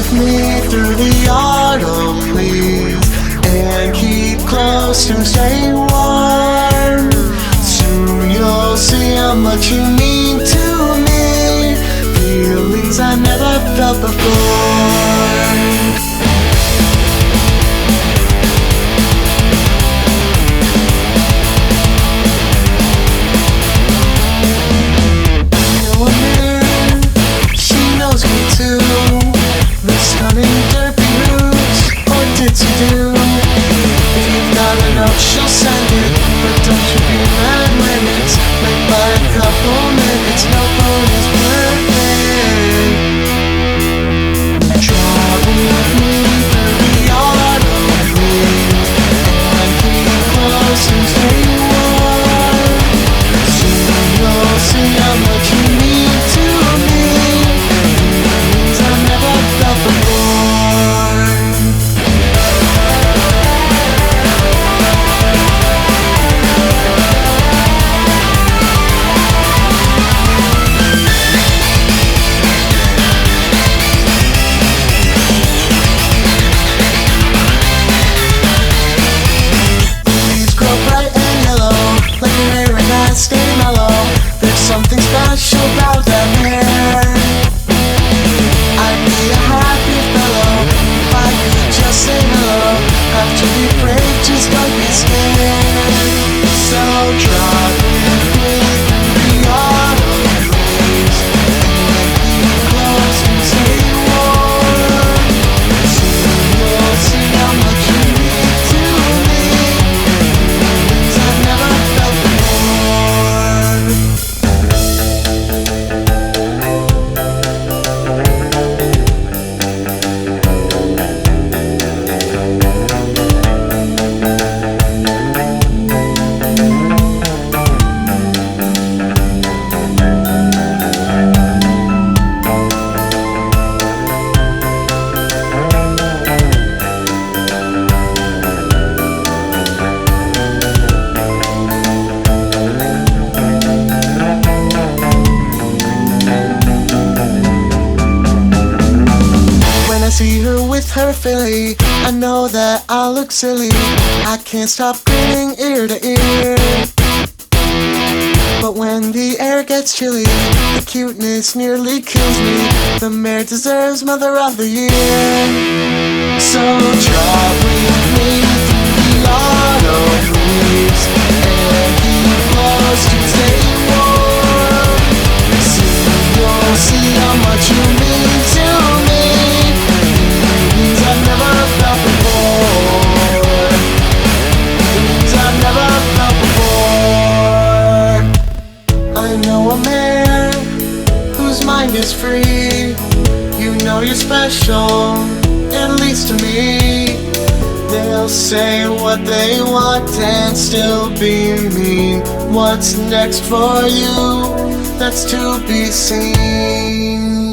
with me through the autumn leaves and keep close and stay warm. Soon you'll see how much you mean to me, feelings I never felt before. She'll send it, but don't you be mad when it's late by a couple minutes. No phone is perfect. Travel with me through the autumn leaves and keep close and stay warm. Soon you'll see how much you mean to me, feelings I never felt before. Stay mellow, there's something special about that hair. I'd be a happy fellow if I could just say hello. After the break, just don't be scared. So drive with me through the autumn leaves and keep close and stay warm. Soon you'll see how much you mean to me, feelings I've never felt before. See her with her filly, I know that I'll look silly. I can't stop grinning ear to ear. But when the air gets chilly, the cuteness nearly kills me. The mare deserves Mother of the Year. So drive with me through the autumn leaves and keep close to stay warm. Soon you'll see how much you mean to me, I've never felt before, things I've never felt before. I know a man whose mind is free. You know you're special, at least to me. They'll say what they want and still be mean. What's next for you? That's to be seen.